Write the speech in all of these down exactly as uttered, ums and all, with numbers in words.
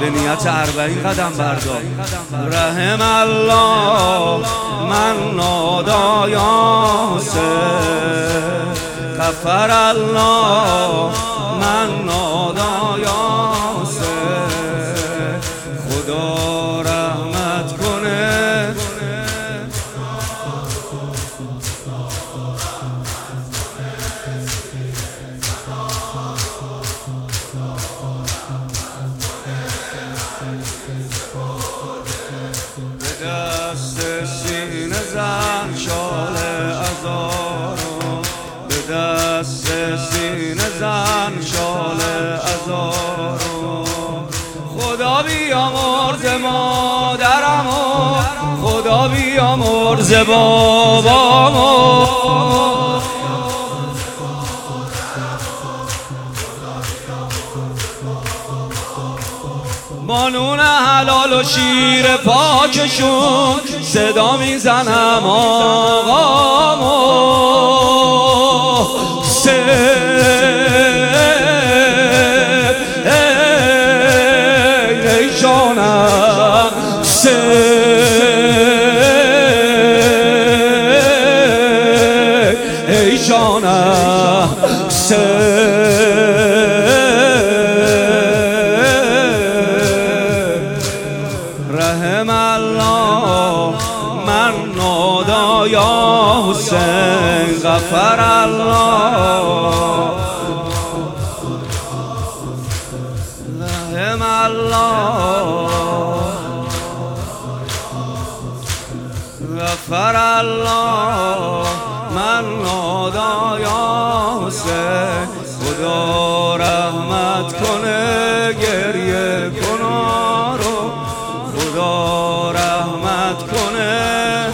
به نیت اربعین قدم بردار. رحم الله من نادایاسه، غفر الله من نادایاسه. خدا رحمت کنه به دست سینه زن شال عزارو، به دست سینه زن شال عزارو. خدا بیامرز مادرمو، خدا بیامرز بابامو. با نون حلال و شیر پاکشون صدا میزنم آقامو. ای جانم ای جانم رحم الله من نادایا حسین، غفر الله رحم الله غفر الله من نادایا حسین. خدا رحمت کنه گریه کنا رو، خدا رحمت کنه،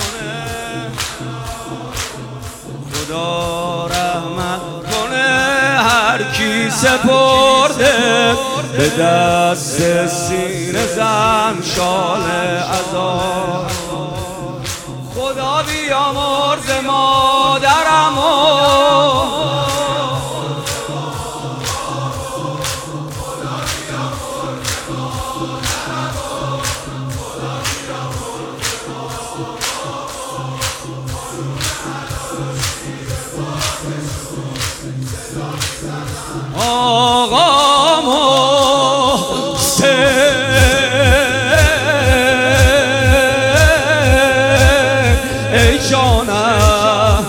خدا رحمت کنه. هر کی سپرده به دست سینه زن شال عزار. خدا بیامرز مادرمو، آقامو ای جانم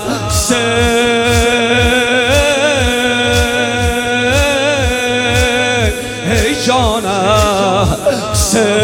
ای جانم